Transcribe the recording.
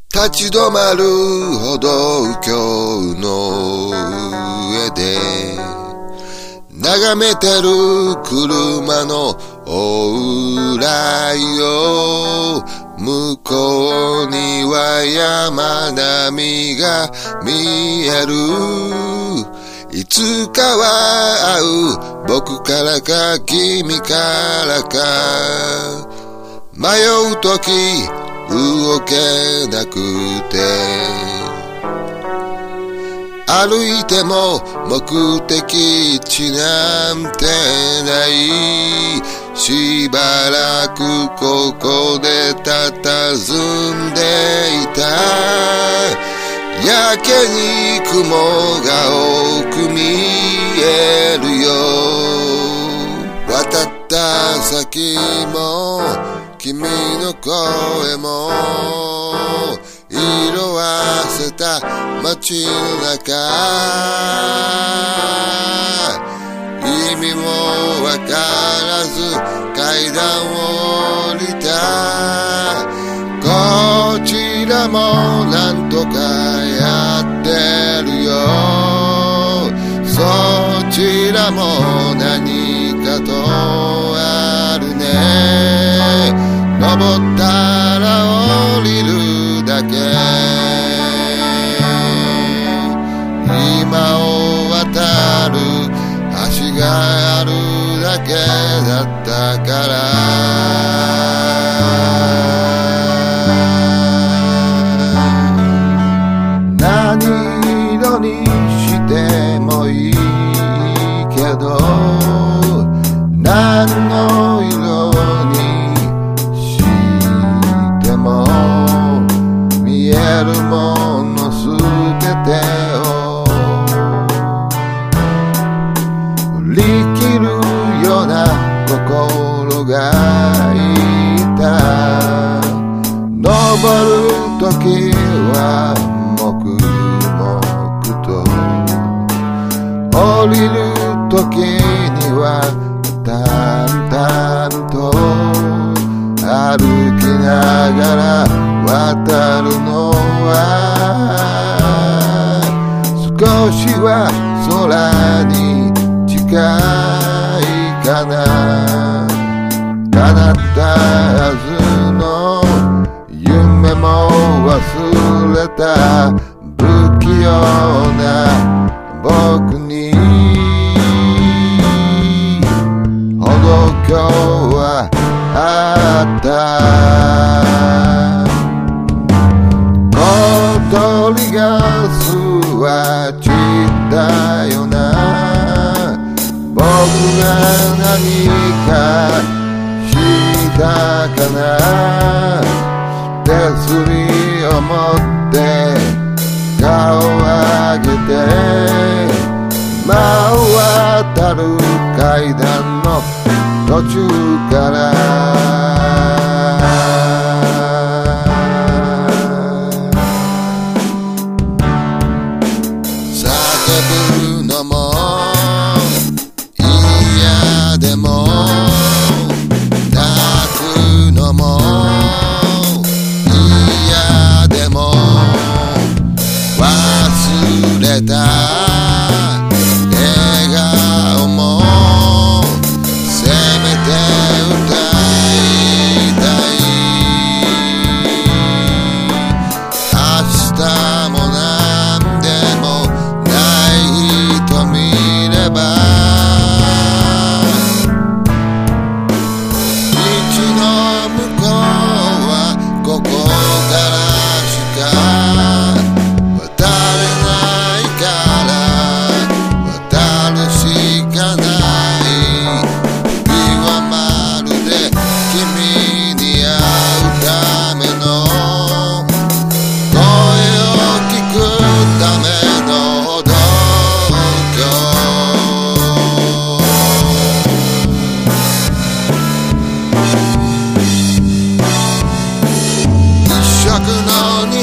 立ち止まる歩道橋の上で眺めてる車の往来よ。向こうには山並みが見える。いつかは会う、僕からか君からか。迷うとき動けなくて、歩いても目的地なんてない。しばらくここで佇んでいた。やけに雲が多く見えるよ。渡った先も君の声も色あせた街の中。意味もわからず階段を降りた。こちらもなんとかやってるよ。そちらも何かとあるね。登ったら降りるだけ。今を渡る橋があるだけだったから。何色にしてもいいけど、何の色にしても見えるものすべてを振り切るような心がいた。登るときは黙々と、降りるときには淡々と、歩きながら渡るのは少しは空に近いかな。叶ったはずの夢も忘れた不器用な僕に歩道橋はあった。小鳥が座っちったよな。僕が何かしたかな。手すりを持って顔を上げて、真を渡る階段の途中から叫ぶのも嫌でも泣くのも嫌でも忘れた笑顔もせめて歌いたい。明日もなんでもないと見れば、道の向こうはここからしか渡れないから渡るしかない。日はまるで君に会うための声を聞くための歩道橋。一色の